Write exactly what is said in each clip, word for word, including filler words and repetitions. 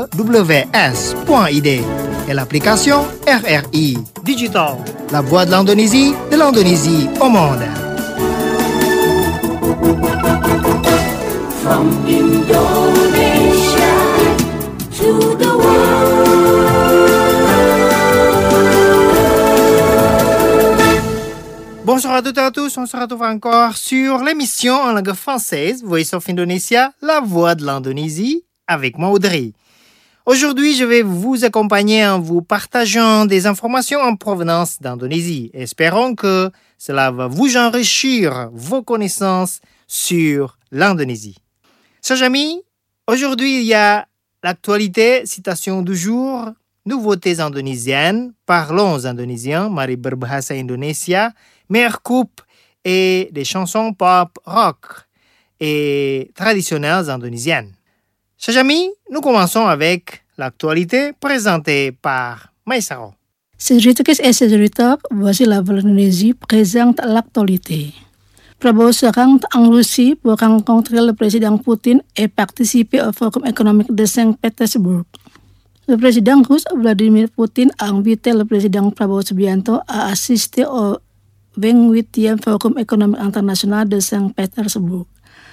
w w s point i d et l'application R R I Digital, la voix de l'Indonésie, de l'Indonésie au monde. From Indonesia to the world. Bonjour à toutes et à tous, on se retrouve encore sur l'émission en langue française Voice of Indonesia, la voix de l'Indonésie, avec moi Audrey. Aujourd'hui, je vais vous accompagner en vous partageant des informations en provenance d'Indonésie. Espérons que cela va vous enrichir vos connaissances sur l'Indonésie. Chers amis, aujourd'hui il y a l'actualité, citation du jour, nouveautés indonésiennes, parlons indonésien, mari berbahasa Indonesia, meilleure coupe et des chansons pop, rock et traditionnelles indonésiennes. Chers amis, nous commençons avec l'actualité présentée par Maïsaro. Sedikit et sedikit, voici la voix d'Indonésie présente l'actualité. Prabowo se rend en Russie pour rencontrer le président Poutine et participer au Forum économique de Saint-Pétersbourg. Le président russe Vladimir Poutine a invité le président Prabowo Subianto à assister au vingt-huitième Forum économique international de Saint-Pétersbourg.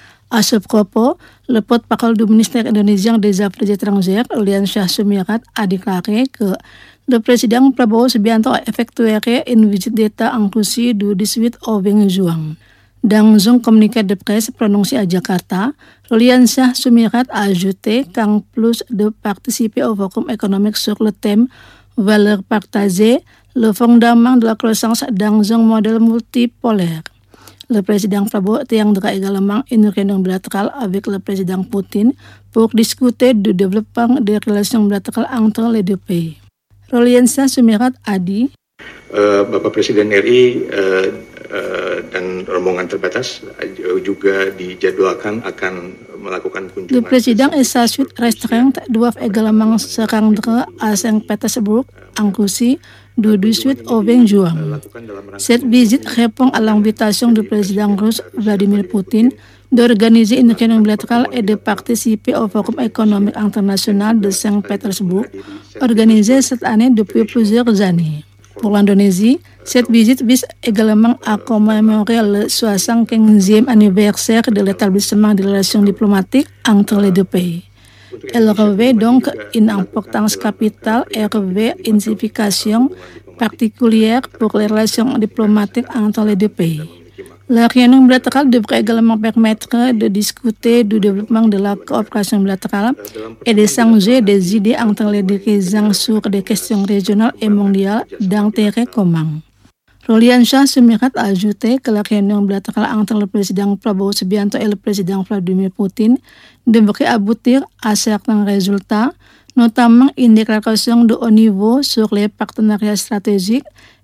À ce propos, le porte-parole du ministère indonésien des Affaires étrangères, Rolian Shah Sumirat, a déclaré que le président Prabowo Subianto a effectué une visite d'État en Russie du dix-huit au vingt juin. Dans un communiqué de presse prononcé à Jakarta, Rolian Shah Sumirat a ajouté qu'en plus de participer au Forum économique sur le thème « Valeurs partagées », le fondement de la croissance dans un modèle multipolaire. Le président Prabowo tiendra également une réunion bilatérale avec le président Poutine pour discuter du développement des relations bilatérales entre les deux pays. Rolian Shah Sumirat a dit uh, Bapak Presiden R I uh, uh, dan rombongan terbatas uh, juga dijadwalkan akan melakukan kunjungan. Le président et sa suite restreinte doivent également se rendre à Saint-Pétersbourg, en Russie, du dix-huit au vingt juin. Cette visite répond à l'invitation du président russe Vladimir Poutine d'organiser une réunion bilatérale et de participer au Forum économique international de Saint-Pétersbourg, organisé cette année depuis plusieurs années. Pour l'Indonésie, cette visite vise également à commémorer le soixante-quinzième anniversaire de l'établissement des relations diplomatiques entre les deux pays. Elle revêt donc une importance capitale et revêt une signification particulière pour les relations diplomatiques entre les deux pays. La réunion bilatérale devrait également permettre de discuter du développement de la coopération bilatérale et d'échanger des idées entre les dirigeants sur des questions régionales et mondiales d'intérêt commun. Rolian Shah Sumirat a ajouté que la réunion bilatérale entre le président Prabowo Subianto et le président Vladimir Poutine devrait aboutir à certains résultats, notamment une déclaration de haut niveau sur les partenariats stratégiques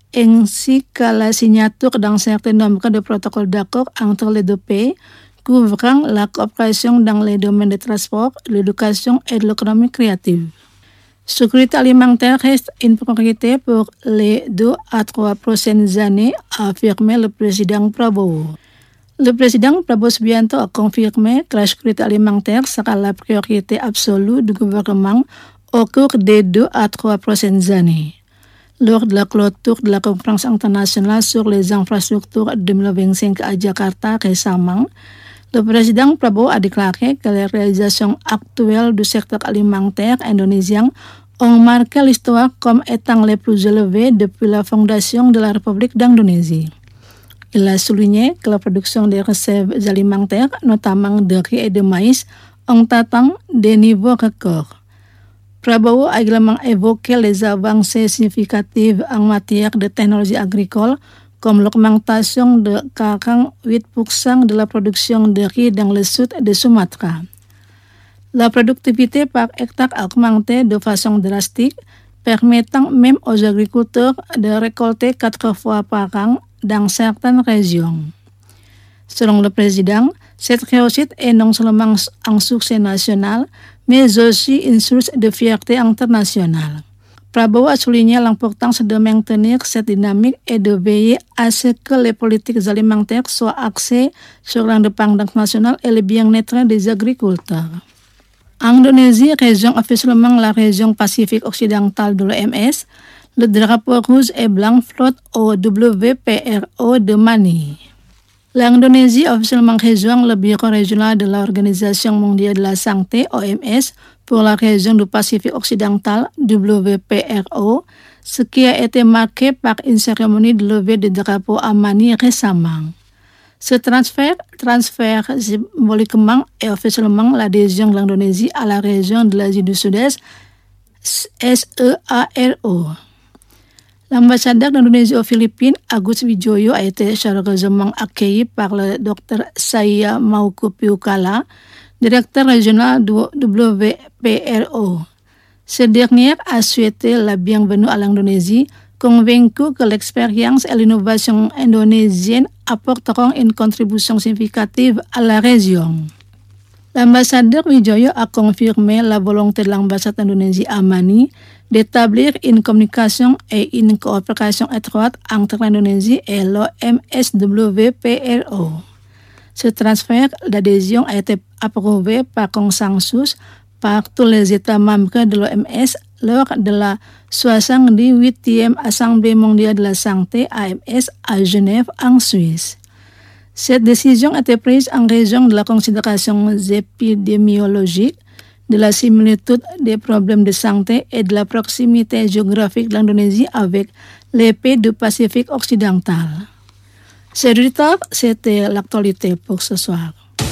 ainsi qu'à la signature d'un certain nombre de protocoles d'accord entre les deux pays couvrant la coopération dans les domaines des transports, de l'éducation et de l'économie créative. Sécurité alimentaire reste une priorité pour les deux à trois prochaines années, a affirmé le président Prabowo. Le président Prabowo Subianto a confirmé que la sécurité alimentaire sera la priorité absolue du gouvernement au cours des deux à trois prochaines années. Lors de la clôture de la conférence internationale sur les infrastructures deux mille vingt-cinq à Jakarta récemment, le président Prabowo a déclaré que les réalisations actuelles du secteur alimentaire indonésien ont marqué l'histoire comme étant les plus élevées depuis la fondation de la République d'Indonésie. Il a souligné que la production des réserves alimentaires, notamment de riz et de maïs, ont atteint des niveaux records. Prabowo a également évoqué les avancées significatives en matière de technologie agricole, comme l'augmentation de quarante-huit pour cent de la production de riz dans le sud de Sumatra. La productivité par hectare a augmenté de façon drastique, permettant même aux agriculteurs de récolter quatre fois par an dans certaines régions. Selon le président, cette réussite est non seulement un succès national, mais aussi une source de fierté internationale. Prabowo a souligné l'importance de maintenir cette dynamique et de veiller à ce que les politiques alimentaires soient axées sur l'indépendance nationale et le bien-être des agriculteurs. Indonésie, région officiellement la région Pacifique occidentale de l'O M S, le drapeau rouge et blanc flotte au W P R O de Manille. L'Indonésie officiellement rejoint le bureau régional de l'Organisation mondiale de la santé O M S pour la région du Pacifique occidental W P R O, ce qui a été marqué par une cérémonie de levée de drapeau à Manille récemment. Ce transfert, transfert symboliquement et officiellement l'adhésion de l'Indonésie à la région de l'Asie du Sud-Est, S E A R O. L'ambassadeur d'Indonésie aux Philippines, Agus Wijoyo, a été chaleureusement accueilli par le docteur Saya Maukupiukala, directeur régional du W P R O. Ce dernier a souhaité la bienvenue à l'Indonésie, convaincu que l'expérience et l'innovation indonésienne apporteront une contribution significative à la région. L'ambassadeur Wijoyo a confirmé la volonté de l'ambassade d'Indonésie à Manille d'établir une communication et une coopération étroite entre l'Indonésie et l'O M S W P R O. Ce transfert d'adhésion a été approuvé par consensus par tous les États membres de l'O M S lors de la soixante-dix-huitième Assemblée mondiale de la santé A M S à Genève, en Suisse. Cette décision a été prise en raison de la considération épidémiologique, de la similitude des problèmes de santé et de la proximité géographique de l'Indonésie avec les pays du Pacifique occidental. C'est du top, c'était l'actualité pour ce soir.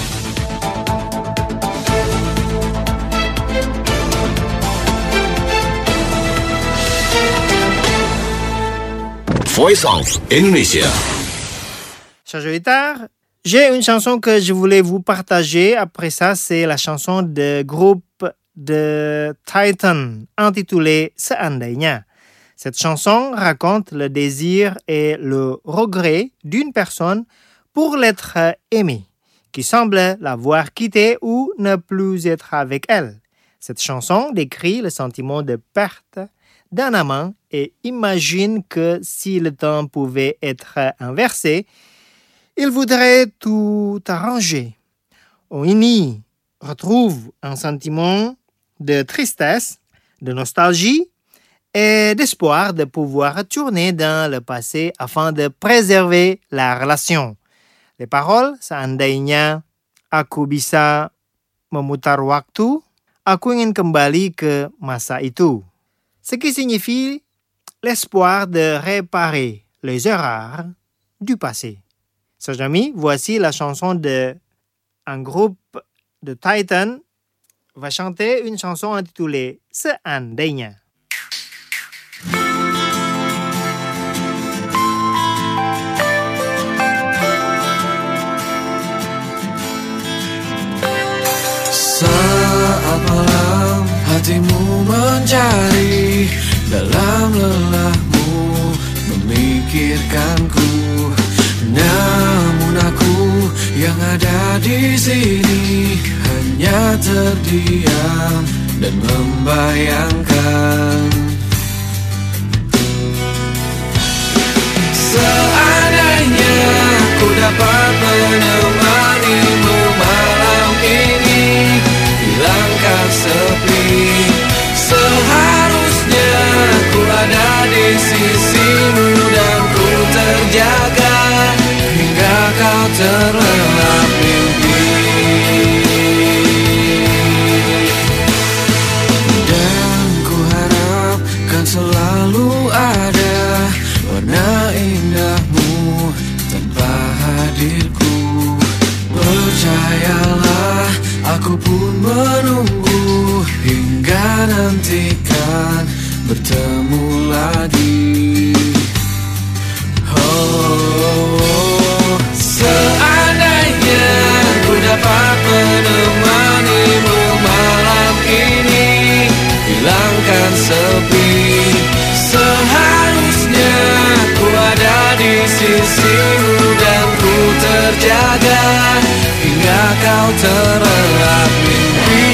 Voice of Indonesia. Chers auditeurs, j'ai une chanson que je voulais vous partager. Après ça, c'est la chanson de groupe de Titan intitulée Seandainya. Cette chanson raconte le désir et le regret d'une personne pour l'être aimée, qui semble l'avoir quittée ou ne plus être avec elle. Cette chanson décrit le sentiment de perte d'un amant et imagine que si le temps pouvait être inversé, il voudrait tout arranger. On y retrouve un sentiment de tristesse, de nostalgie et d'espoir de pouvoir retourner dans le passé afin de préserver la relation. Les paroles, seandainya aku bisa memutar waktu, aku ingin kembali ke masa itu. Ce qui signifie l'espoir de réparer les erreurs du passé. Chers amis, voici la chanson de un groupe de Titan va chanter une chanson intitulée Seandainya. Saat malam hatimu mencari, dalam lelahmu memikirkanku. Namun aku yang ada di sini hanya terdiam dan membayangkan. Seandainya ku dapat menemanimu malam ini, hilangkan sepi. Seharusnya ku ada di sisimu dan ku terjaga hingga kau terlelap mimpi. Dan ku harap kan selalu ada warna indahmu tanpa hadirku. Percayalah, aku pun menunggu hingga nantikan bertemu lagi. Oh, seandainya ku dapat menemanimu malam ini, hilangkan sepi. Seharusnya ku ada di sisimu dan ku terjaga hingga kau terlelap mimpi.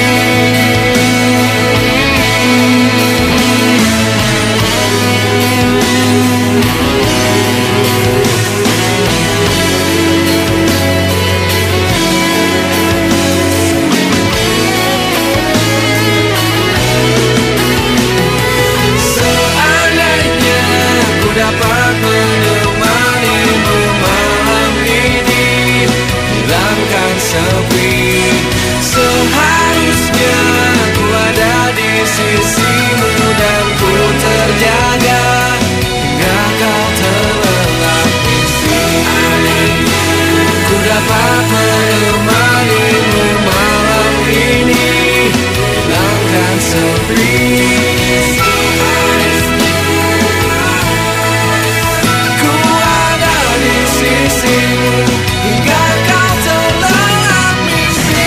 Ku ada di sisimu hingga kau terlelap mimpi.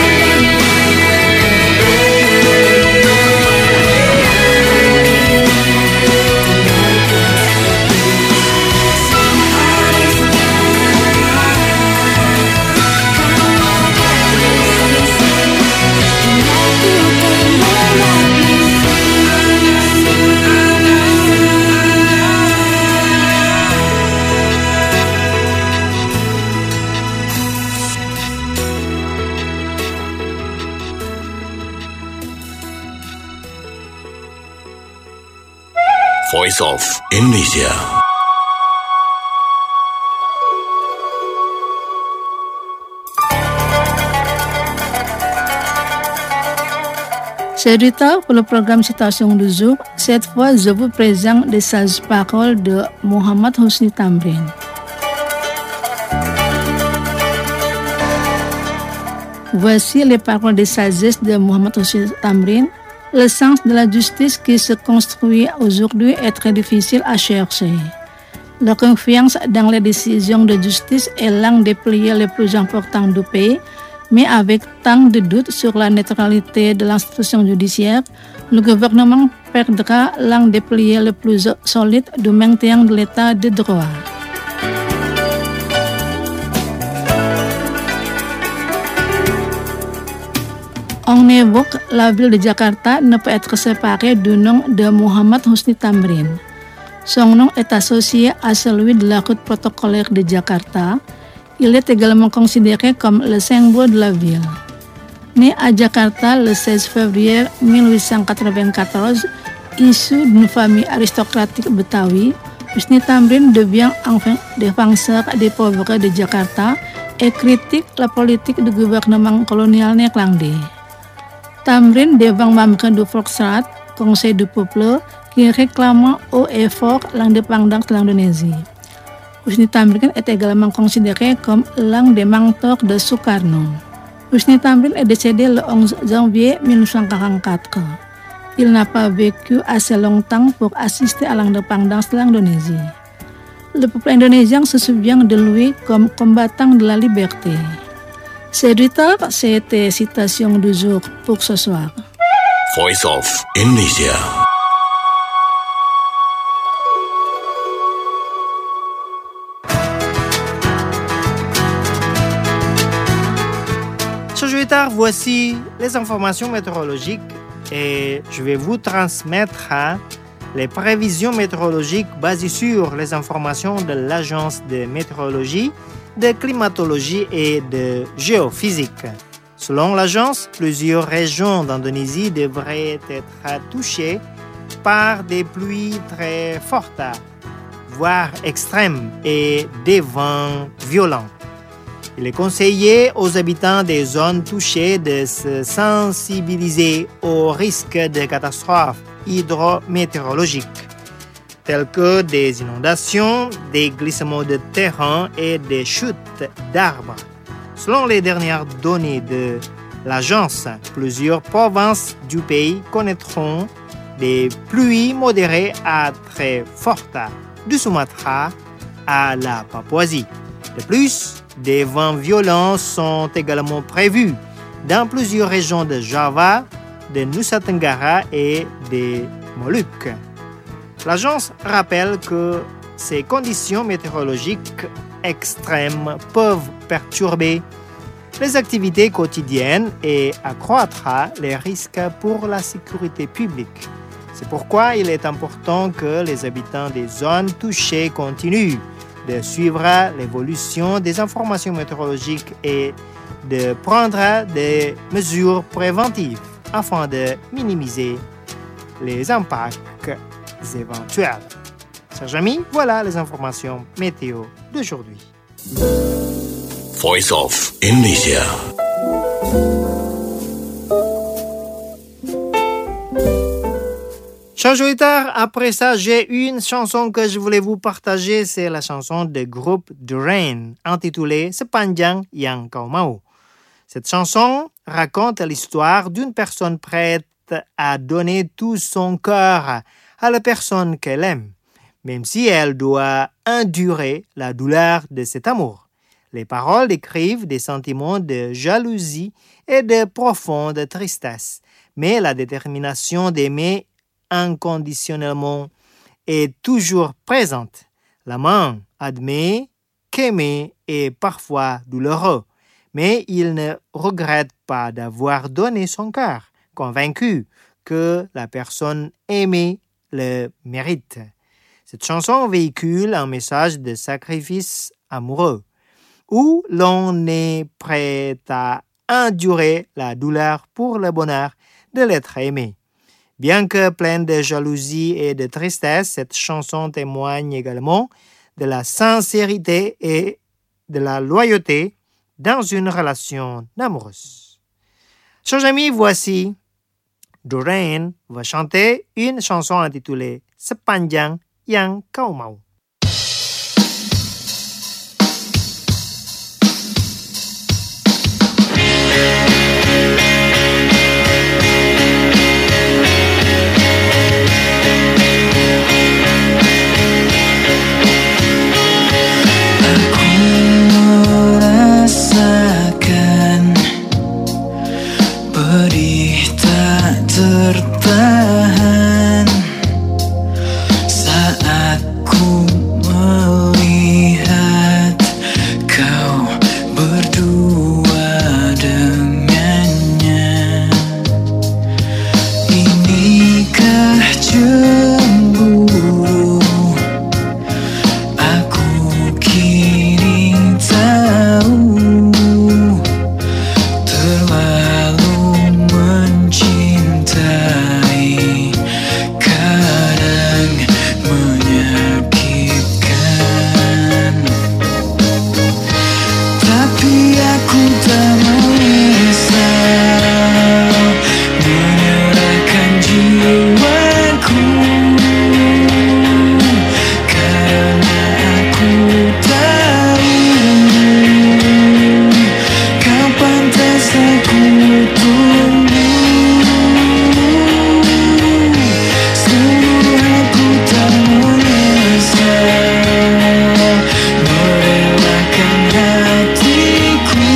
Voice of Indonesia. C'est du temps pour le programme Citation du jour. Cette fois, je vous présente les sages paroles de Mohammad Hosni Tamrin. Voici les paroles de sagesse de Mohammad Hosni Tamrin. Le sens de la justice qui se construit aujourd'hui est très difficile à chercher. La confiance dans les décisions de justice est l'un des piliers les plus importants du pays, mais avec tant de doutes sur la neutralité de l'institution judiciaire, le gouvernement perdra l'un des piliers les plus solides du maintien de l'état de droit. On évoque la ville de Jakarta ne peut être séparée du nom de Mohammad Hosni Tamrin. Son nom est associé à celui de la route protocolaire de Jakarta. Il est également considéré comme le symbole de la ville. Né à Jakarta le seize février mille huit cent quatre-vingt-quatorze, issu d'une famille aristocratique betawi, Hosni Tamrin devient enfin défenseur des pauvres de Jakarta et critique la politique du gouvernement colonial néerlandais. Tamrin devint membre du Volksraad, Conseil du peuple, qui réclame haut et fort l'indépendance de l'Indonésie. Hosni Tamrin est également considéré comme l'un des mentors de Sukarno. Hosni Tamrin est décédé le onze janvier mille neuf cent quarante-quatre. Il n'a pas vécu assez longtemps pour assister à l'indépendance de l'Indonésie. Le peuple indonésien se souvient de lui comme combattant de la liberté. C'est du tard, c'était citation du jour pour ce soir. Voice of Indonesia. Chers auditeurs, voici les informations météorologiques et je vais vous transmettre les prévisions météorologiques basées sur les informations de l'Agence de météorologie, de climatologie et de géophysique. Selon l'agence, plusieurs régions d'Indonésie devraient être touchées par des pluies très fortes, voire extrêmes, et des vents violents. Il est conseillé aux habitants des zones touchées de se sensibiliser aux risques de catastrophes hydrométéorologiques, tels que des inondations, des glissements de terrain et des chutes d'arbres. Selon les dernières données de l'agence, plusieurs provinces du pays connaîtront des pluies modérées à très fortes, du Sumatra à la Papouasie. De plus, des vents violents sont également prévus dans plusieurs régions de Java, de Nusa Tenggara et des Moluques. L'agence rappelle que ces conditions météorologiques extrêmes peuvent perturber les activités quotidiennes et accroître les risques pour la sécurité publique. C'est pourquoi il est important que les habitants des zones touchées continuent de suivre l'évolution des informations météorologiques et de prendre des mesures préventives afin de minimiser les impacts éventuels. Chers amis, voilà les informations météo d'aujourd'hui. Voice of Indonesia. Chers auditeurs, après ça, j'ai une chanson que je voulais vous partager. C'est la chanson du groupe The Rain, intitulée Sepanjang Yang Kau Mau. Cette chanson raconte l'histoire d'une personne prête à donner tout son cœur à la personne qu'elle aime, même si elle doit endurer la douleur de cet amour. Les paroles décrivent des sentiments de jalousie et de profonde tristesse, mais la détermination d'aimer inconditionnellement est toujours présente. L'amant admet qu'aimer est parfois douloureux, mais il ne regrette pas d'avoir donné son cœur, convaincu que la personne aimée le mérite. Cette chanson véhicule un message de sacrifice amoureux, où l'on est prêt à endurer la douleur pour le bonheur de l'être aimé. Bien que pleine de jalousie et de tristesse, cette chanson témoigne également de la sincérité et de la loyauté dans une relation amoureuse. Chers amis, voici Doreen va chanter une chanson intitulée Sepanjang Yang Kau Mau. Tertahan saat ku melihat kau berdua dengannya. Inikah cemburu? Aku kini tahu terlalu mencintai kadang menyakitkan, tapi aku tak menyesal menyerahkan jiwaku, karena aku tahu kau pantas aku tunggu. Sungguh aku tak menyesal merelakan hatiku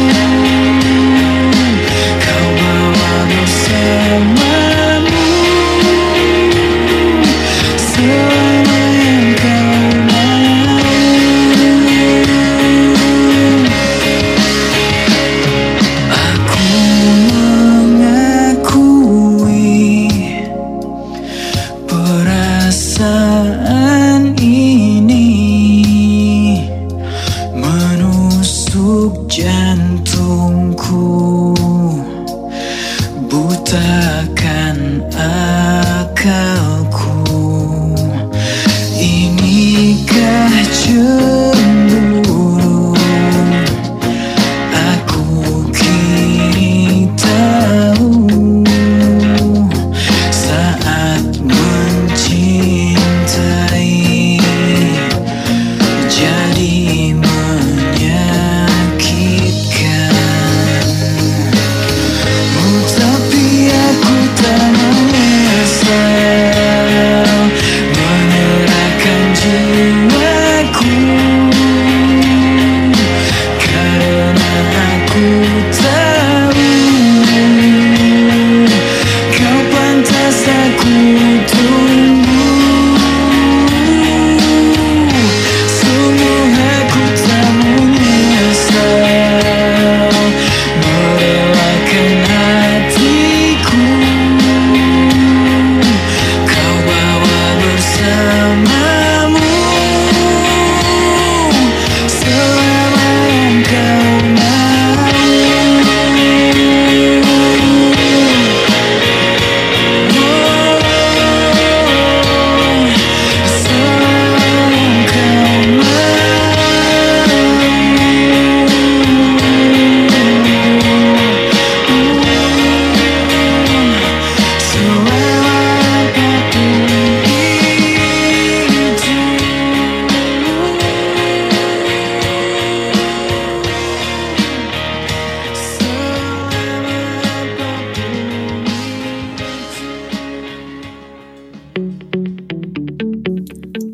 kau bawa bersamamu selama yang kau mau. Aku mengakui perasaan ini menusuk jantungku, butakan akalku. Inikah cemburu? Aku kini tahu saat mencintai jadi menyakitkan. Oh, tapi aku tak menyesal menyerahkan jiwaku, karena aku tahu kau pantas aku tunggu.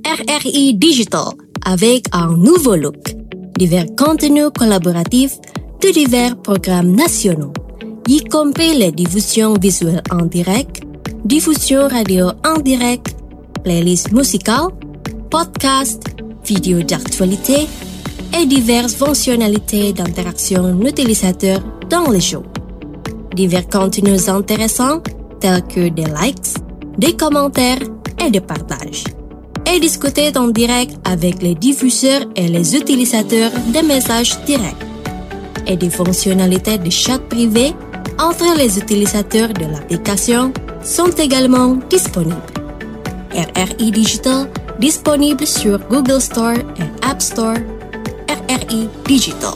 R R I Digital avec un nouveau look, divers contenus collaboratifs de divers programmes nationaux, y compris les diffusions visuelles en direct, diffusion radio en direct, playlists musicales, podcasts, vidéos d'actualité et diverses fonctionnalités d'interaction utilisateur dans les shows. Divers contenus intéressants tels que des likes, des commentaires et des partages. Et discuter en direct avec les diffuseurs et les utilisateurs des messages directs. Et des fonctionnalités de chat privé entre les utilisateurs de l'application sont également disponibles. R R I Digital disponible sur Google Store et App Store. R R I Digital.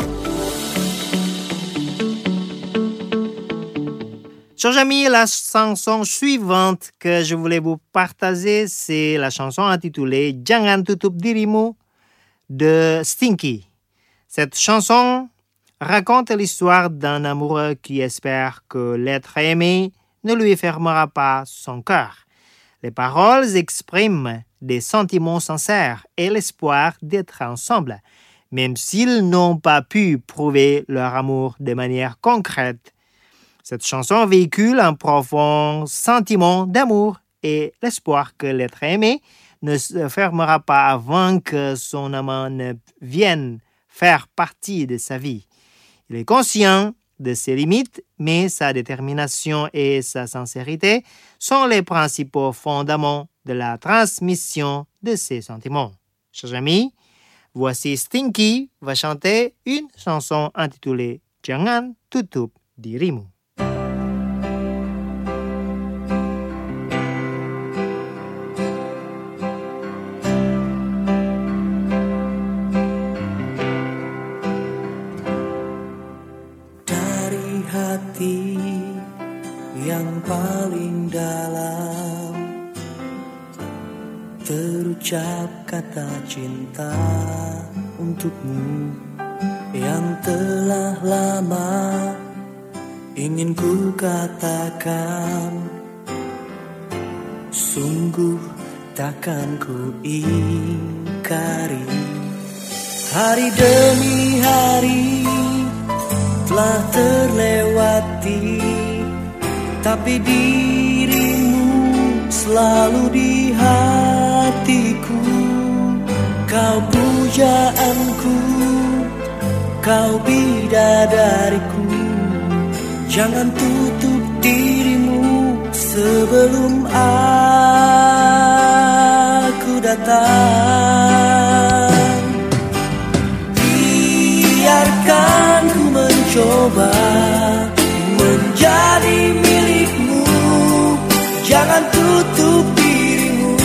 Chers amis, la chanson suivante que je voulais vous partager, c'est la chanson intitulée Jangan Tutup Dirimu de Stinky. Cette chanson raconte l'histoire d'un amoureux qui espère que l'être aimé ne lui fermera pas son cœur. Les paroles expriment des sentiments sincères et l'espoir d'être ensemble, même s'ils n'ont pas pu prouver leur amour de manière concrète. Cette chanson véhicule un profond sentiment d'amour et l'espoir que l'être aimé ne se fermera pas avant que son amant ne vienne faire partie de sa vie. Il est conscient de ses limites, mais sa détermination et sa sincérité sont les principaux fondements de la transmission de ses sentiments. Chers amis, voici Stinky va chanter une chanson intitulée Jangan Tutup Dirimu. Hati yang paling dalam terucap kata cinta untukmu yang telah lama ingin ku katakan, sungguh takkan ku ingkari. Hari demi hari telah terlewati, tapi dirimu selalu di hatiku. Kau pujaanku, kau bidadariku. Jangan tutup dirimu sebelum aku datang. Biarkan ku mencoba menjadi milikmu. Jangan tutup dirimu.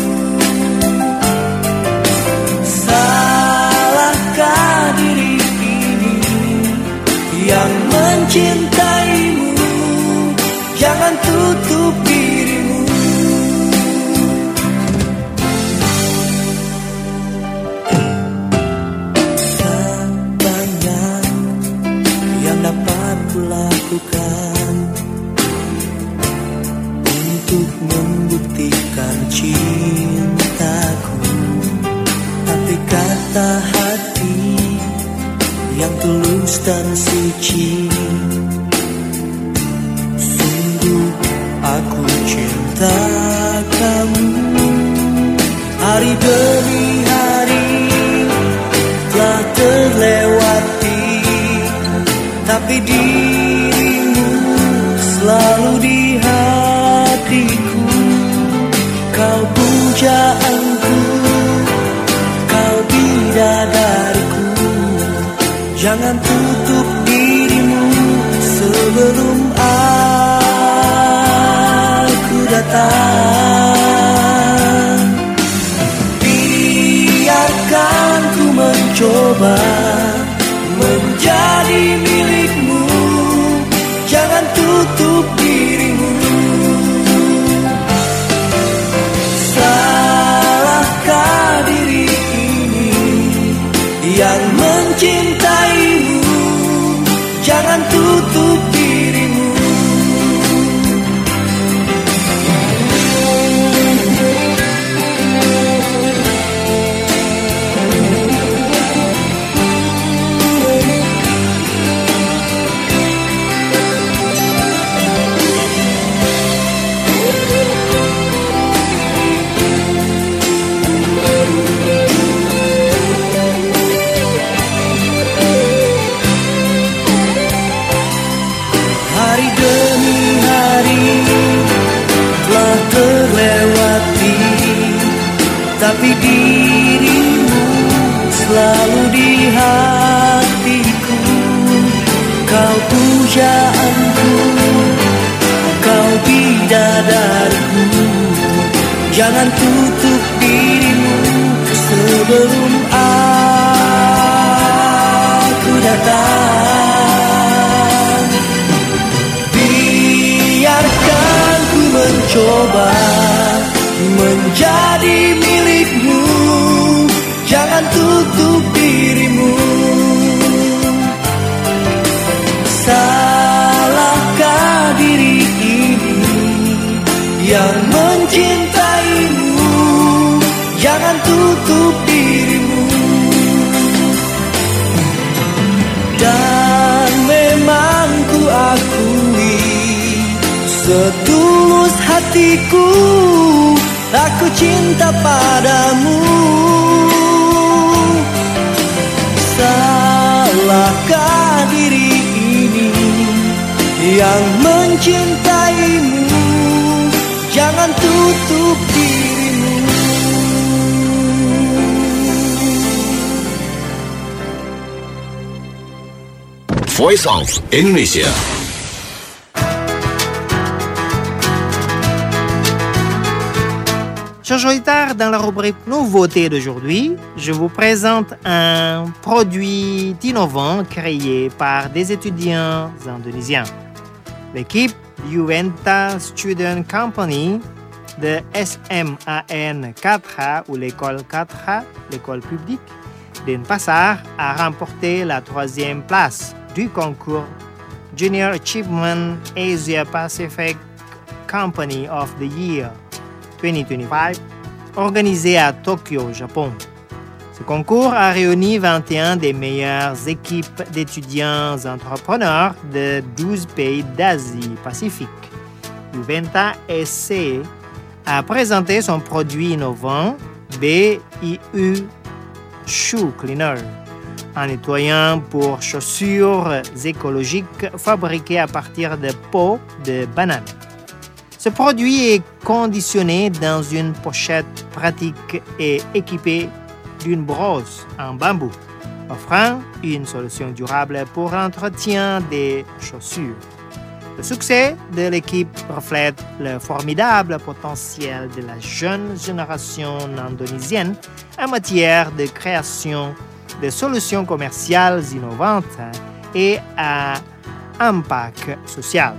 Salahkah diri ini yang mencintaimu? Jangan tutup dirimu. Lakukan untuk membuktikan cintaku, tapi kata hati yang tulus dan suci, sungguh aku cinta kamu. Hari demi hari telah terlewati, tapi dirimu selalu di hatiku. Kau pujaanku, kau bidadariku. Jangan tutup dirimu sebelum aku datang. Biarkan ku mencoba menjadi milikmu. Jangan tutup dirimu. Salahkah diri ini yang mencintaimu? Jangan tutup dirimu. tapi dirimu selalu di hatiku. Kau pujaanku, kau bidadariku. Jangan tutup dirimu sebelum aku datang. Biarkan ku mencoba menjadi milikmu. Jangan tutup dirimu. Salahkah diri ini yang mencintaimu? Jangan tutup dirimu. Dan memang ku akui, setulus hatiku, aku cinta padamu. Salahkah diri ini yang mencintaimu? Jangan tutup dirimu. Voice of Indonesia. Chers auditeurs, dans la rubrique Nouveautés d'aujourd'hui, je vous présente un produit innovant créé par des étudiants indonésiens. L'équipe Juventa Student Company de S M A N quatre A ou l'école quatre A, l'école publique d'Denpasar, a remporté la troisième place du concours Junior Achievement Asia Pacific Company of the Year vingt vingt-cinq, organisé à Tokyo, Japon. Ce concours a réuni vingt et un des meilleures équipes d'étudiants entrepreneurs de douze pays d'Asie-Pacifique. Juventa S C a présenté son produit innovant B I U Shoe Cleaner, un nettoyant pour chaussures écologiques fabriqué à partir de peau de banane. Ce produit est conditionné dans une pochette pratique et équipé d'une brosse en bambou, offrant une solution durable pour l'entretien des chaussures. Le succès de l'équipe reflète le formidable potentiel de la jeune génération indonésienne en matière de création de solutions commerciales innovantes et à impact social.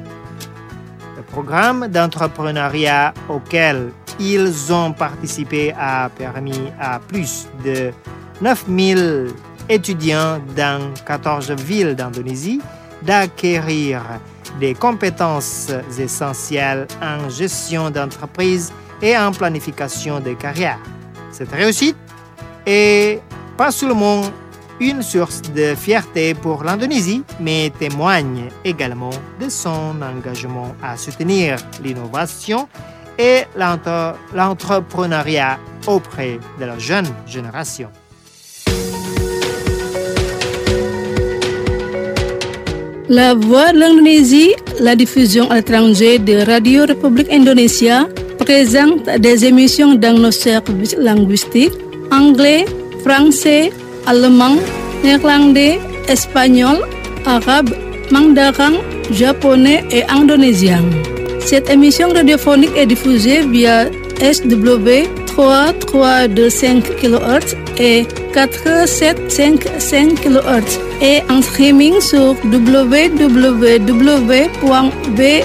Le programme d'entrepreneuriat auquel ils ont participé a permis à plus de neuf mille étudiants dans quatorze villes d'Indonésie d'acquérir des compétences essentielles en gestion d'entreprise et en planification de carrière. Cette réussite est pas seulement une source de fierté pour l'Indonésie, mais témoigne également de son engagement à soutenir l'innovation et l'entre- l'entrepreneuriat auprès de la jeune génération. La Voix de l'Indonésie, la diffusion à l'étranger de Radio République Indonésia, présente des émissions dans nos services linguistiques anglais, français, allemand, néerlandais, espagnol, arabe, mandarin, japonais et indonésien. Cette émission radiophonique est diffusée via S W trois trois deux cinq kilohertz et quatre sept cinq cinq kilohertz et en streaming sur w w w point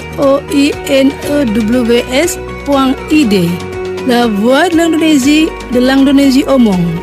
voinews point I D. La Voix de l'Indonésie, de l'Indonésie au monde.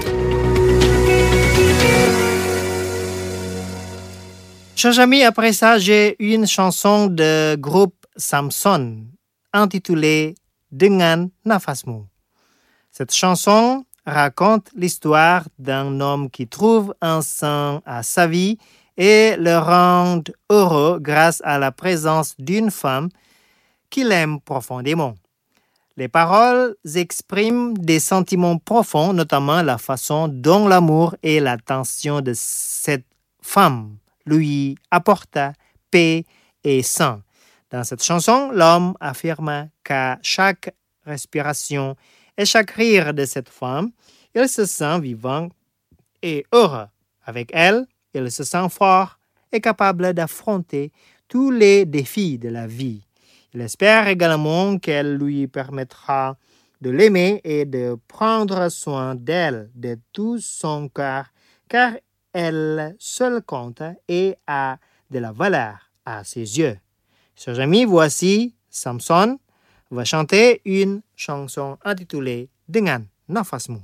Chers amis, après ça, j'ai une chanson de groupe Samson intitulée Dengan Nafasmu. Cette chanson raconte l'histoire d'un homme qui trouve un sens à sa vie et le rend heureux grâce à la présence d'une femme qu'il aime profondément. Les paroles expriment des sentiments profonds, notamment la façon dont l'amour et l'attention de cette femme lui apporta paix et sang. Dans cette chanson, l'homme affirme qu'à chaque respiration Et chaque rire de cette femme, il se sent vivant et heureux. Avec elle, il se sent fort et capable d'affronter tous les défis de la vie. Il espère également qu'elle lui permettra de l'aimer et de prendre soin d'elle de tout son cœur, car elle seule compte et a de la valeur à ses yeux. Chers amis, voici Samson va chanter une chanson intitulée Dengan Nafasmu.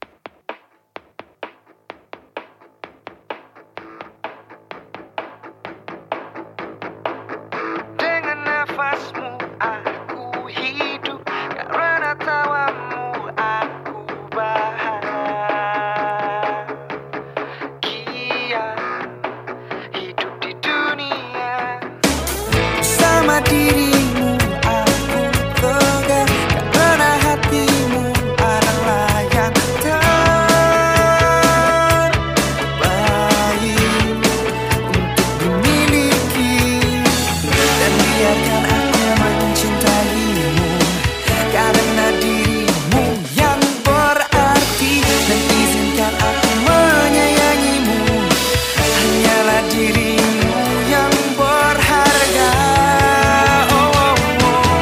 Dengan nafasmu aku hidup, karena tawamu aku bahagia hidup di dunia. Sama dirimu aku tegar, karena hatimu adalah yang terbaik untuk dimiliki. Dan biarkan aku mencintaimu, karena dirimu yang berarti. Dan izinkan aku menyayangimu, hanyalah dirimu yang berharga. Oh, oh, oh.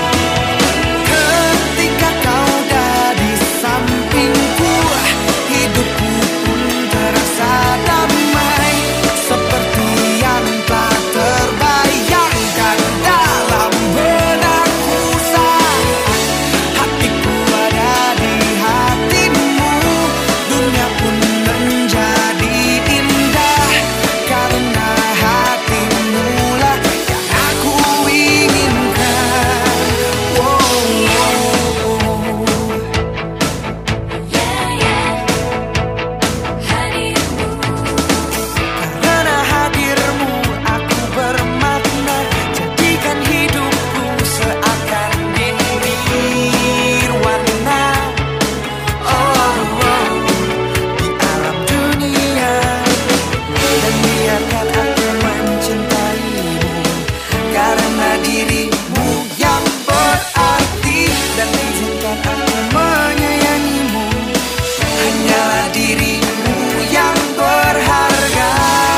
Ketika kau ada di sampingku, hidupku pun terasa damai, seperti yang tak terbayangkan dalam benakku. Saat hatiku ada di hatimu, dunia pun menjadi indah, karena hatimu lah yang aku inginkan. Oh, oh, oh. Karena hadirmu aku bermakna, jadikan hidupku seakan nirwana. Oh, oh, di alam dunia. Dan biarkan aku mencintaimu, karena dirimu yang berarti. Dan izinkan aku menyayangimu, hanyalah dirimu yang berharga.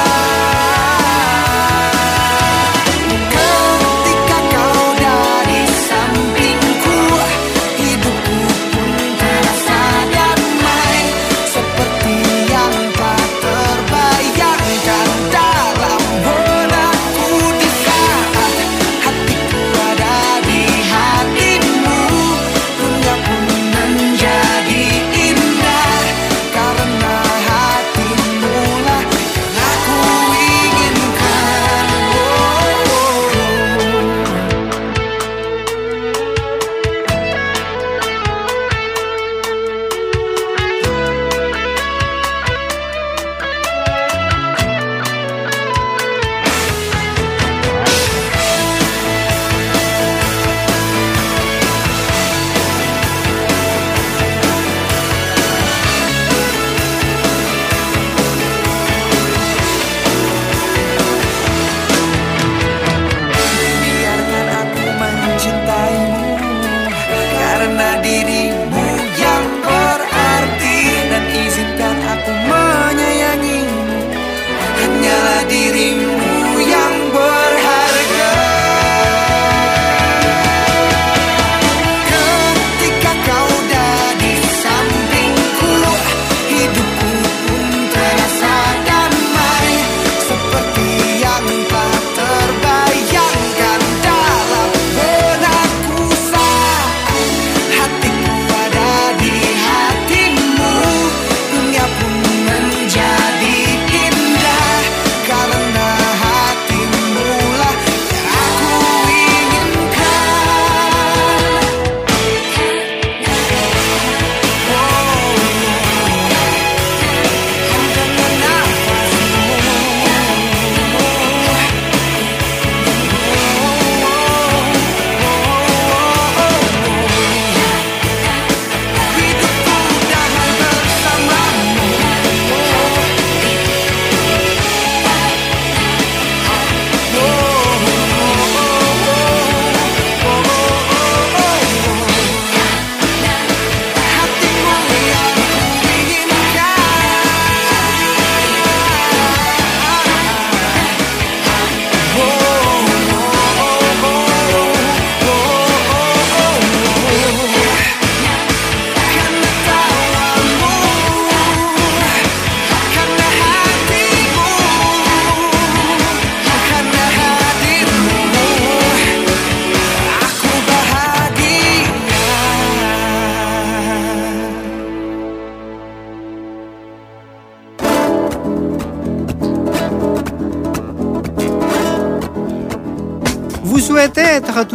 Ketika kau ada di sampingku, hidupku pun terasa damai, seperti yang tak terbayangkan dalam benakku. Di saat hatiku ada di hatimu, dunia pun menjadi indah, karena hatimu lah yang aku inginkan. Oh, oh, oh. Biarkan aku mencintaimu, karena dirimu yang berarti. Dan izinkan aku menyayangimu, hanyalah dirimu yang berharga. Ketika kau ada di sampingku, hidupku pun terasa damai, seperti yang tak terbayangkan dalam benakku. Saat hatiku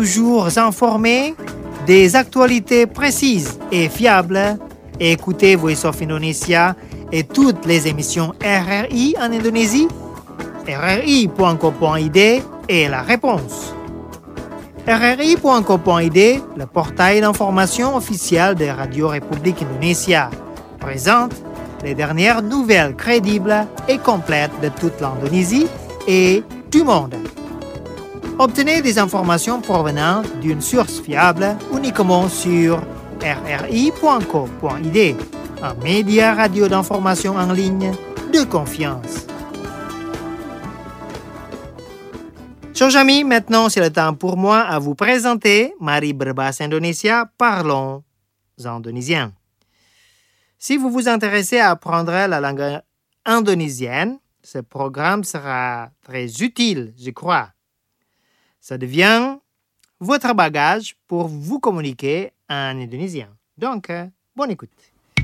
toujours informé des actualités précises et fiables, écoutez Voice of Indonesia et toutes les émissions R R I en Indonésie. R R I point co point I D est la réponse. R R I point co point I D, le portail d'information officiel de Radio République Indonésia, présente les dernières nouvelles crédibles et complètes de toute l'Indonésie et du monde. Obtenez des informations provenant d'une source fiable uniquement sur R R I point co point I D, un média radio d'information en ligne de confiance. Chers amis, maintenant c'est le temps pour moi à vous présenter Mari Berbahasa Indonesia, parlons indonésien. Si vous vous intéressez à apprendre la langue indonésienne, ce programme sera très utile, je crois. Ça devient votre bagage pour vous communiquer en indonésien. Donc, euh, bonne écoute.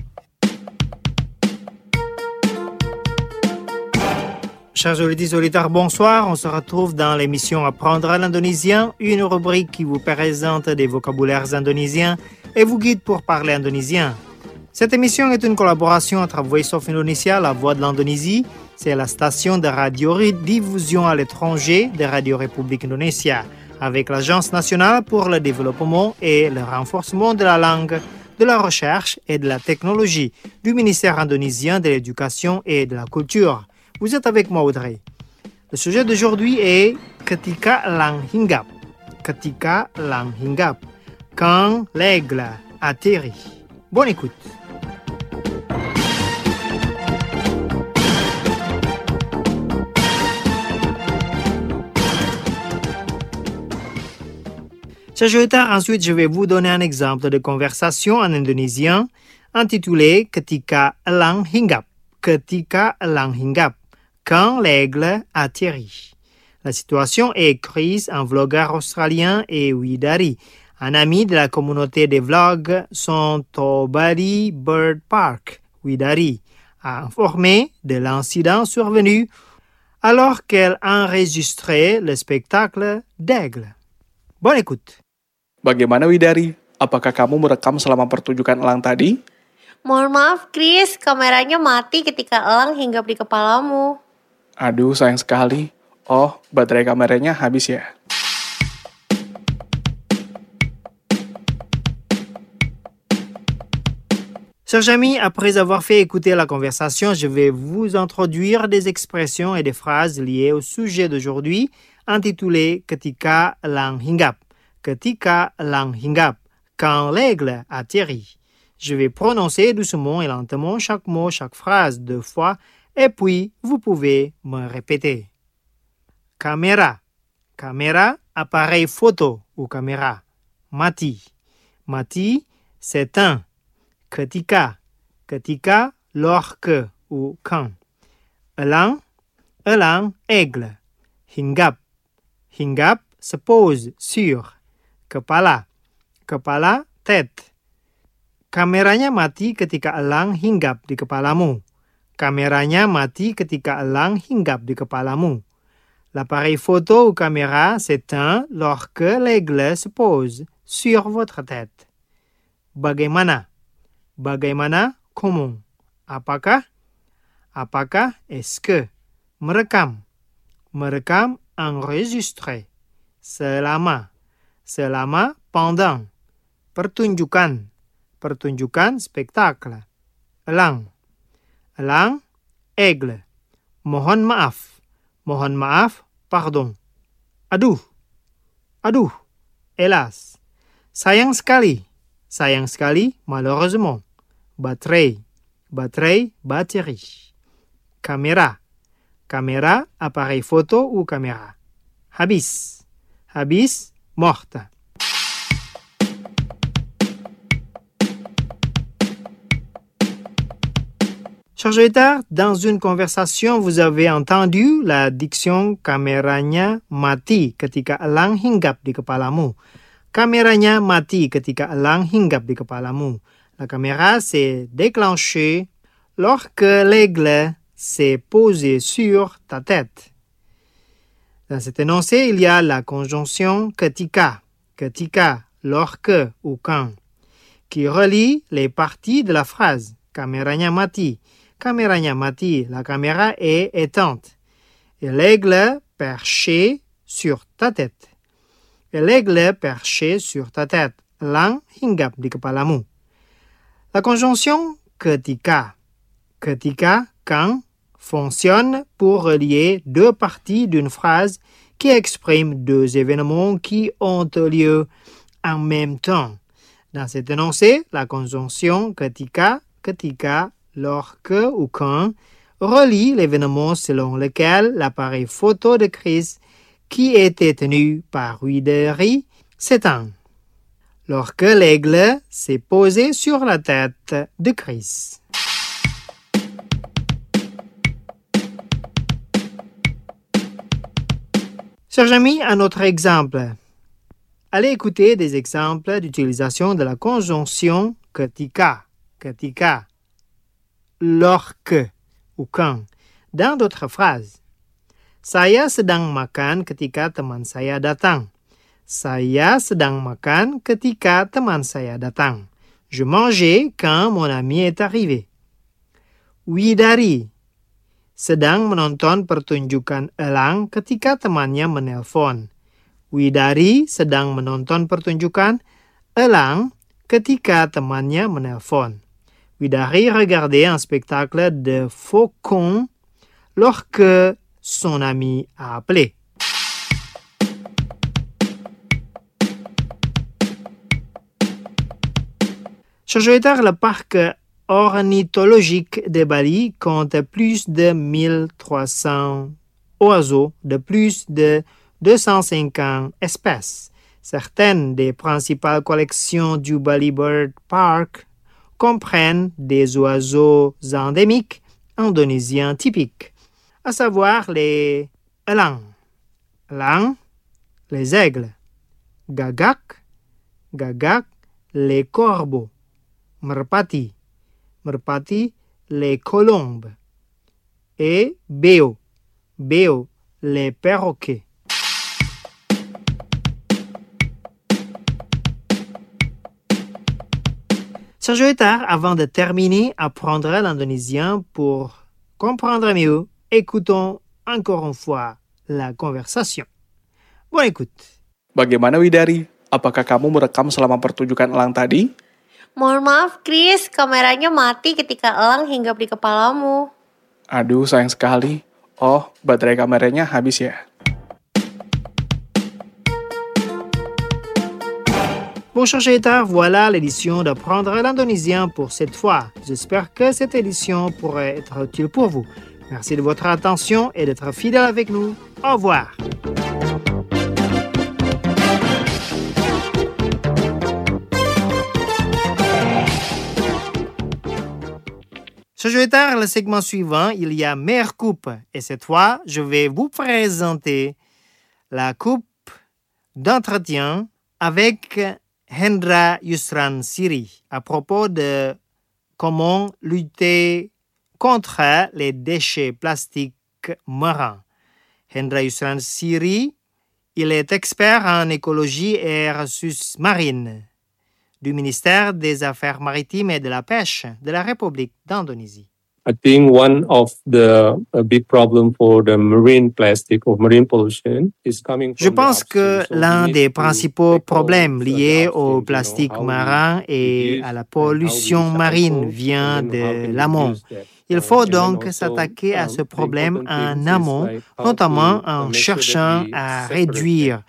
Chers auditeurs, auditeurs, bonsoir. On se retrouve dans l'émission Apprendre l'indonésien, une rubrique qui vous présente des vocabulaires indonésiens et vous guide pour parler indonésien. Cette émission est une collaboration entre Voice of Indonesia, la voix de l'Indonésie. C'est la station de radio-diffusion à l'étranger de Radio République Indonésia, avec l'Agence nationale pour le développement et le renforcement de la langue, de la recherche et de la technologie du ministère indonésien de l'Éducation et de la Culture. Vous êtes avec moi, Audrey. Le sujet d'aujourd'hui est Ketika Elang Hinggap. Ketika Elang Hinggap. Quand l'aigle atterrit. Bonne écoute. Chers auditeurs, ensuite, je vais vous donner un exemple de conversation en indonésien intitulé Ketika Elang Hinggap. Ketika Elang Hinggap. Quand l'aigle atterrit. La situation est prise un vlogueur australien et Widari, un ami de la communauté des vlogs Sontobali Bird Park. Widari a informé de l'incident survenu alors qu'elle enregistrait le spectacle d'aigle. Bonne écoute. Bagaimana Widari? Apakah kamu merekam selama pertunjukan elang tadi? Mohon maaf, Chris. Kameranya mati ketika elang hinggap di kepalamu. Aduh, sayang sekali. Oh, baterai kameranya habis ya? Chers amis, après avoir fait écouter la conversation, je vais vous introduire des expressions et des phrases liées au sujet d'aujourd'hui, intitulé Ketika Elang Hinggap. Ketika Elang Hinggap. Quand l'aigle atterrit. Je vais prononcer doucement et lentement chaque mot, chaque phrase deux fois, et puis vous pouvez me répéter. Caméra. Caméra, appareil photo ou caméra. Mati. Mati, s'éteint. Ketika. Ketika, lorsque ou quand. Elang. Elang, aigle. Hinggap. Hinggap, se pose sur. Kepala. Kepala, tête. Kameranya mati ketika elang hinggap di kepalamu. Kameranya mati ketika elang hinggap di kepalamu. L'appareil photo ou caméra s'éteint lorsque l'aigle se pose sur votre tête. Bagaimana? Bagaimana? Comment? Apakah? Apakah? Est-ce que? Merekam. Merekam, enregistrer. Selama. Selama, pendant. Pertunjukan. Pertunjukan, spektakel. Elang. Elang, aigle. Mohon maaf. Mohon maaf, pardon. Aduh. Aduh. Hélas. Sayang sekali. Sayang sekali, malheureusement. Baterai. Baterai, batterie. Caméra. Caméra, appareil photo ou caméra. Habis. Habis, morte. Chers auditeurs, dans une conversation, vous avez entendu la diction kameranya mati ketika elang hinggap di kepalamu. Kameranya mati ketika elang hinggap di kepalamu. La caméra s'est déclenchée lorsque l'aigle s'est posé sur ta tête. Dans cet énoncé, il y a la conjonction ketika. ketika, lorsque ou quand, qui relie les parties de la phrase. Cameranya mati. Cameranya mati, la caméra est éteinte. Et l'aigle perché sur ta tête. Et l'aigle perché sur ta tête. Elang hinggap di kepalamu. La conjonction ketika. Ketika, quand, fonctionne pour relier deux parties d'une phrase qui expriment deux événements qui ont lieu en même temps. Dans cet énoncé, la conjonction ketika, ketika, lorsque ou quand relie l'événement selon lequel l'appareil photo de Chris qui était tenu par Wideri s'éteint. Lorsque l'aigle s'est posé sur la tête de Chris. Chers amis, un autre exemple. Allez écouter des exemples d'utilisation de la conjonction ketika, ketika, lorsque ou quand dans d'autres phrases. Saya sedang makan ketika teman saya datang. Saya sedang makan ketika teman saya datang. Je mangeais quand mon ami est arrivé. Widari sedang menonton pertunjukan elang ketika temannya menelpon. Widari sedang menonton pertunjukan elang ketika temannya menelpon. Widari regardait un spectacle de faucons lorsque son ami a appelé. Chers auditeurs, le parc ornithologique de Bali compte plus de mille trois cents oiseaux de plus de deux cent cinquante espèces. Certaines des principales collections du Bali Bird Park comprennent des oiseaux endémiques indonésiens typiques, à savoir les elang, elang, les aigles, gagak, gagak, les corbeaux, merpati, merpati, les colombes, et beo, beo, les perroquets. Sergio Etar, avant de terminer, apprendre l'indonésien pour comprendre mieux. Écoutons encore une fois la conversation. Bonne écoute. Bagaimana Widari? Apakah kamu merekam selama pertunjukan elang tadi? Mohon maaf, Chris. Kameranya mati ketika elang hinggap di kepalamu. Aduh, sayang sekali. Oh, baterai kameranya habis ya? Bon, chers auditeurs, voilà l'édition d'apprendre l'indonésien pour cette fois. J'espère que cette édition pourrait être utile pour vous. Merci de votre attention et d'être fidèle avec nous. Au revoir. Chers auditeurs, le segment suivant, il y a meilleure coupe. Et cette fois, je vais vous présenter la coupe d'entretien avec Hendra Yusransiri à propos de comment lutter contre les déchets plastiques marins. Hendra Yusransiri, il est expert en écologie et ressources marines du ministère des Affaires maritimes et de la pêche de la République d'Indonésie. I think one of the a big problem for the marine plastic or marine pollution is coming from Je pense que l'un des principaux problèmes liés au plastique marin et à la pollution marine vient de l'amont. Il faut donc s'attaquer à ce problème en amont, notamment en cherchant à réduire,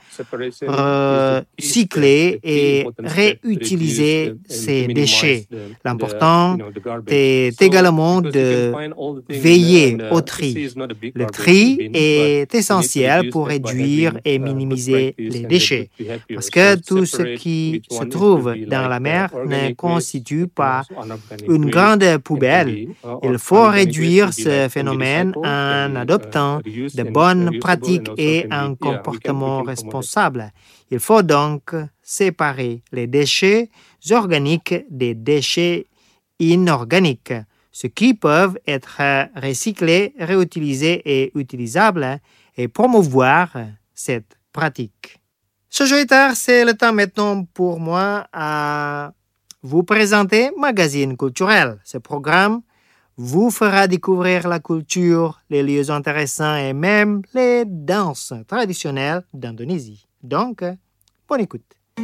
recycler et réutiliser ces déchets. L'important est également de veiller au tri. Le tri est essentiel pour réduire et minimiser les déchets, parce que tout ce qui se trouve dans la mer ne constitue pas une grande poubelle. Il faut réduire ce phénomène en adoptant de bonnes pratiques et un comportement responsable. Il faut donc séparer les déchets organiques des déchets inorganiques, ceux qui peuvent être recyclés, réutilisés et utilisables, et promouvoir cette pratique. Ce Joëtard, c'est le temps maintenant pour moi à vous présenter Magazine culturel. Ce programme vous fera découvrir la culture, les lieux intéressants et même les danses traditionnelles d'Indonésie. Donc, bonne écoute.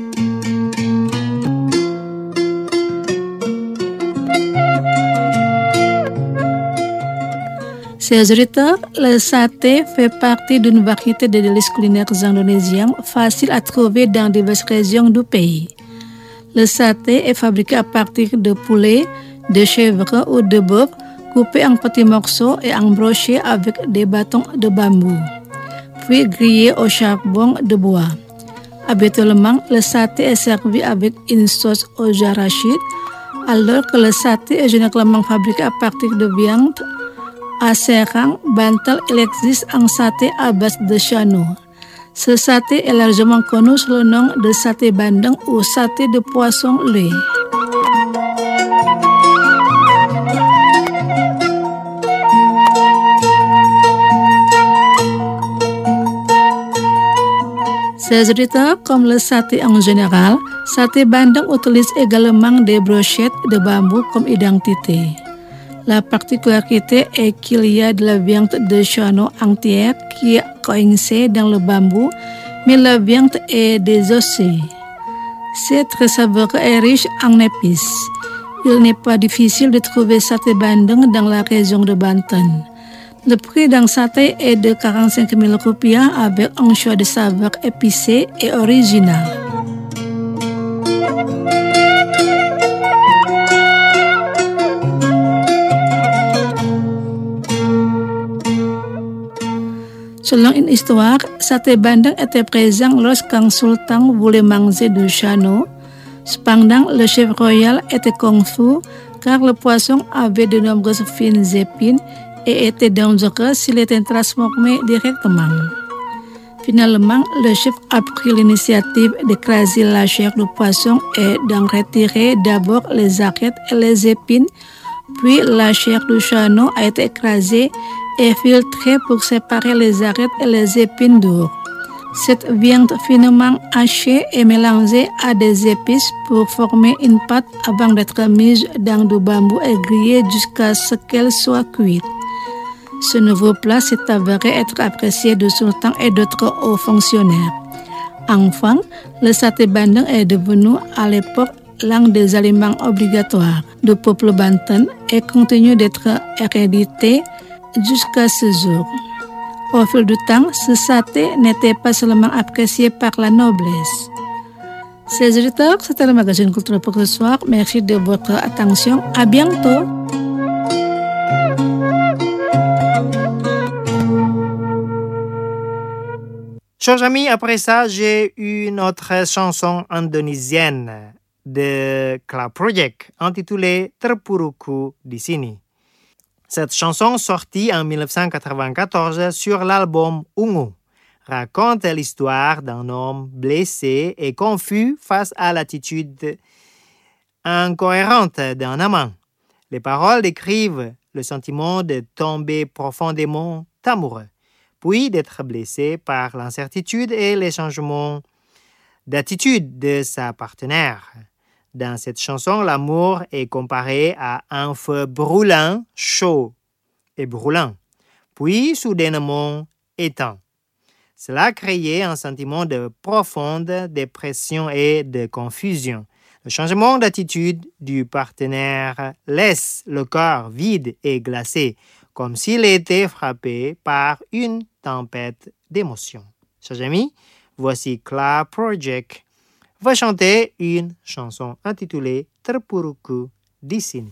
Chers auditeurs, le saté fait partie d'une variété de délices culinaires indonésiens faciles à trouver dans diverses régions du pays. Le saté est fabriqué à partir de poulet, de chèvre ou de bœuf coupés en petits morceaux et embrochés avec des bâtons de bambou, puis grillés au charbon de bois. Habituellement, le saté est servi avec une sauce au arachide, alors que le saté est généralement fabriqué à partir de viande. À Serang, Bantal, il existe un saté à base de chano. Ce saté est largement connu sous le nom de saté bandeng ou saté de poisson lait. Ces auditeurs, comme le saté en général, saté bandeng utilise également des brochettes de bambou comme identité. La particularité est qu'il y a de la viande de chano entière qui est coincée dans le bambou, mais la viande est désossée. C'est très savoureux et riche en épices. Il n'est pas difficile de trouver saté bandeng dans la région de Banten. Le prix d'un saté est de quarante-cinq mille rupiah avec un choix de saveurs épicées et original. Selon une histoire, saté bandeng était présent lorsqu'un sultan voulait manger du chano. Cependant, le chef royal était confus car le poisson avait de nombreuses fines épines et était dangereux s'il était transformé directement. Finalement, le chef a pris l'initiative d'écraser la chair du poisson et d'en retirer d'abord les arêtes et les épines, puis la chair du chano a été écrasée et filtrée pour séparer les arêtes et les épines dures. Cette viande finement hachée est mélangée à des épices pour former une pâte avant d'être mise dans du bambou et grillée jusqu'à ce qu'elle soit cuite. Ce nouveau plat s'est avéré être apprécié du sultan et d'autres hauts fonctionnaires. Enfin, le saté bandeng est devenu à l'époque l'un des aliments obligatoires du peuple Banten et continue d'être hérédité jusqu'à ce jour. Au fil du temps, ce saté n'était pas seulement apprécié par la noblesse. Chers auditeurs, c'était le magazine culturel pour ce soir. Merci de votre attention. À bientôt. Chers amis, après ça, j'ai une autre chanson indonésienne de Club Project intitulée Terpuruku di Sini. Cette chanson, sortie en dix-neuf cent quatre-vingt-quatorze sur l'album Ungu, raconte l'histoire d'un homme blessé et confus face à l'attitude incohérente d'un amant. Les paroles décrivent le sentiment de tomber profondément amoureux, puis d'être blessé par l'incertitude et les changements d'attitude de sa partenaire. Dans cette chanson, l'amour est comparé à un feu brûlant, chaud et brûlant, puis soudainement éteint. Cela a créé un sentiment de profonde dépression et de confusion. Le changement d'attitude du partenaire laisse le corps vide et glacé, comme s'il était frappé par une tempête d'émotions. Chers amis, voici Club Project va chanter une chanson intitulée Terpuruku di Sini.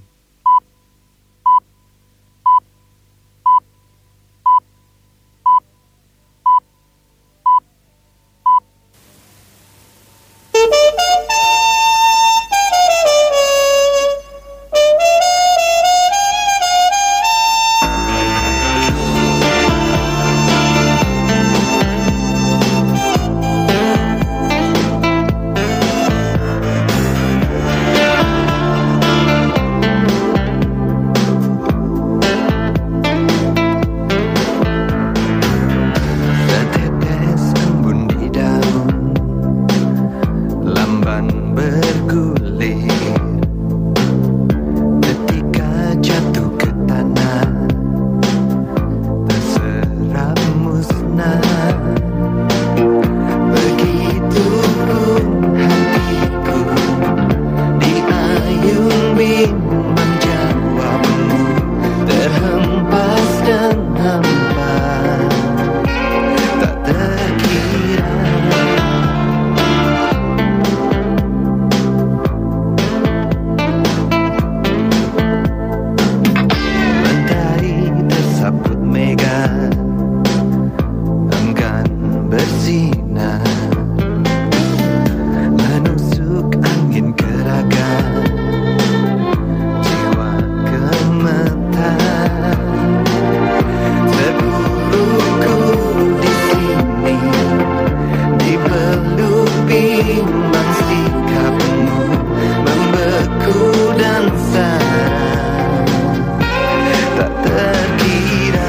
Terpuruku bingung menjawabmu, terhempas dan hampa, tak terkira. Mentari tersaput mega, enggan bersinar, menusuk angin geragan, jiwa gemetar. Terburuku di sini, dipeluk bimbang sikapmu, membeku dan sarang, tak terkira.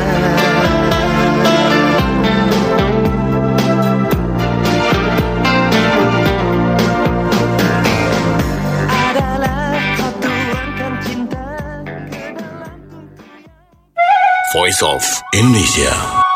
Voice of Indonesia.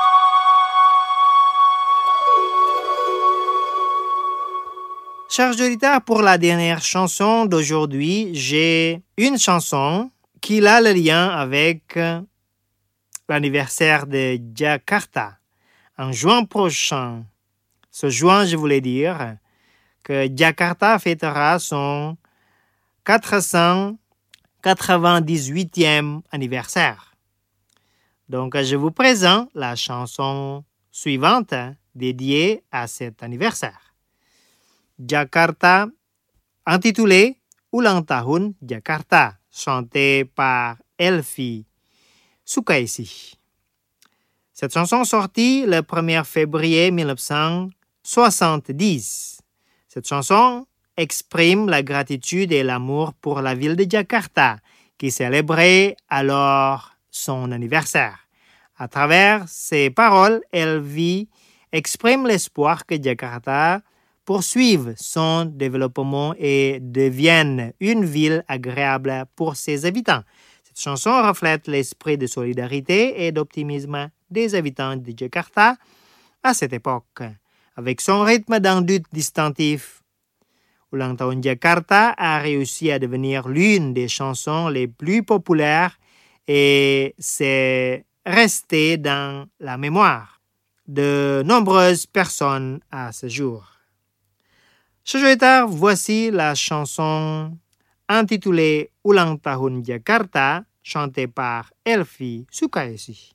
Chers auditeurs, pour la dernière chanson d'aujourd'hui, j'ai une chanson qui a le lien avec l'anniversaire de Jakarta. En juin prochain, ce juin, je voulais dire que Jakarta fêtera son quatre cent quatre-vingt-dix-huitième anniversaire. Donc, je vous présente la chanson suivante dédiée à cet anniversaire. Jakarta, intitulée Ulang Tahun Jakarta, chantée par Elvi Sukaisi. Cette chanson sortie le premier février mille neuf cent soixante-dix. Cette chanson exprime la gratitude et l'amour pour la ville de Jakarta, qui célébrait alors son anniversaire. À travers ses paroles, Elvi exprime l'espoir que Jakarta poursuive son développement et devienne une ville agréable pour ses habitants. Cette chanson reflète l'esprit de solidarité et d'optimisme des habitants de Jakarta à cette époque. Avec son rythme d'un doute distinctif, Ulang Tahun Jakarta a réussi à devenir l'une des chansons les plus populaires et c'est resté dans la mémoire de nombreuses personnes à ce jour. Chers auditeurs, voici la chanson intitulée Ulang Tahun Jakarta, chantée par Elvi Sukaisi.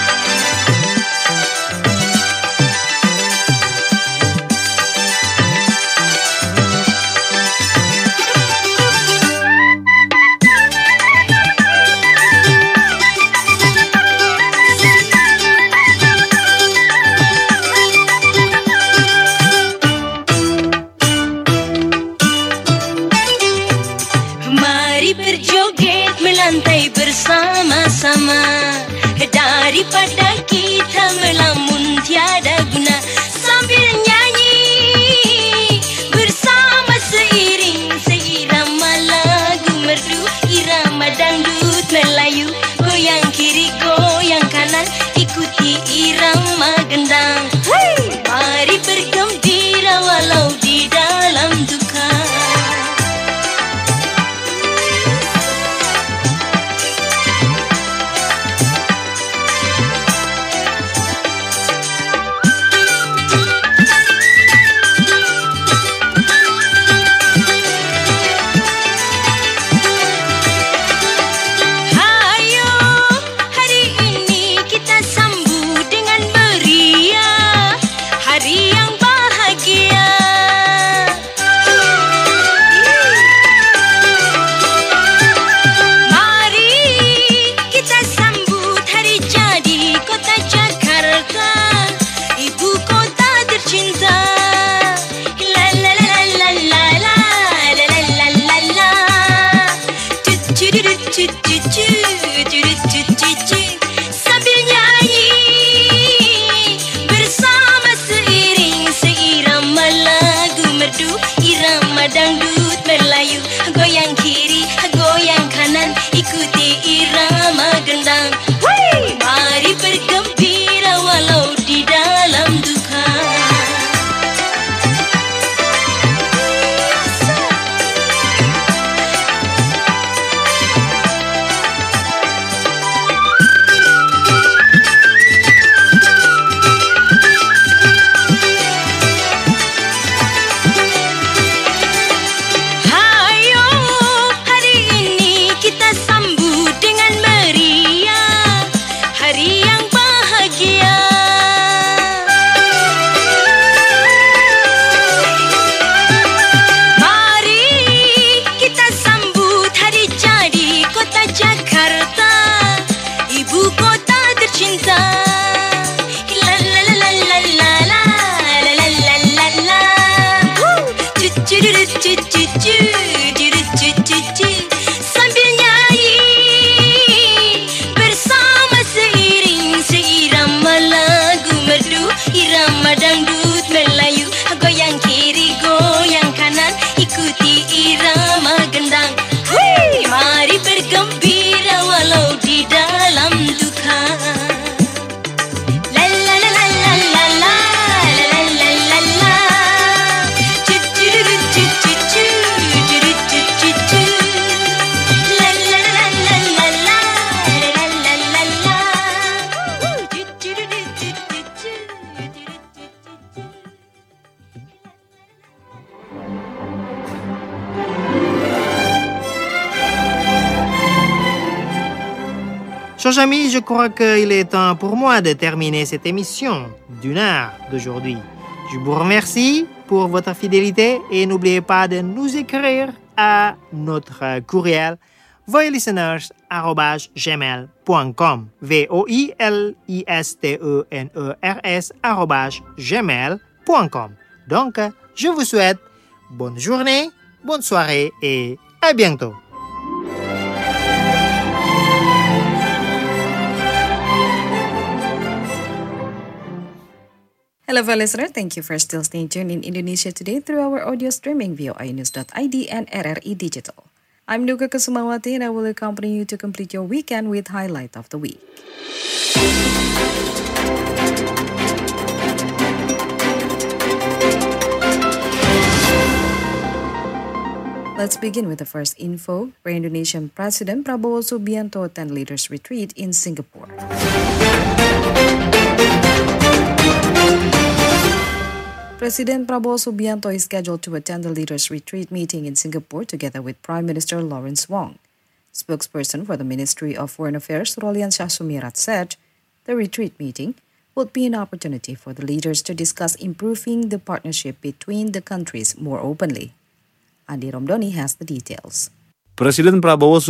Lantai bersama-sama, daripada kita melamun tiada guna, sambil nyanyi bersama seiring seirama lagu merdu, irama dangdut Melayu, goyang kiri goyang kanan, ikuti irama gendang. Hey! Mari bergembira walau di dalam duka. Chers amis, je crois qu'il est temps pour moi de terminer cette émission d'une heure d'aujourd'hui. Je vous remercie pour votre fidélité et n'oubliez pas de nous écrire à notre courriel voilisteners arobase gmail point com v o i l i s t e n e r s arobase gmail point com. Donc, je vous souhaite bonne journée, bonne soirée et à bientôt. Hello, fellow listener. Thank you for still staying tuned in Indonesia Today through our audio streaming via i news dot i d and R R I Digital. I'm Nuka Kusumawati and I will accompany you to complete your weekend with highlight of the week. Let's begin with the first info, where Indonesian President Prabowo Subianto attend leaders retreat in Singapore. President Prabowo Subianto is scheduled to attend the leaders retreat meeting in Singapore together with Prime Minister Lawrence Wong. Spokesperson for the Ministry of Foreign Affairs, Rolian Shahsumirat, said the retreat meeting would be an opportunity for the leaders to discuss improving the partnership between the countries more openly. Andi Romdoni has the details. Presiden Prabowo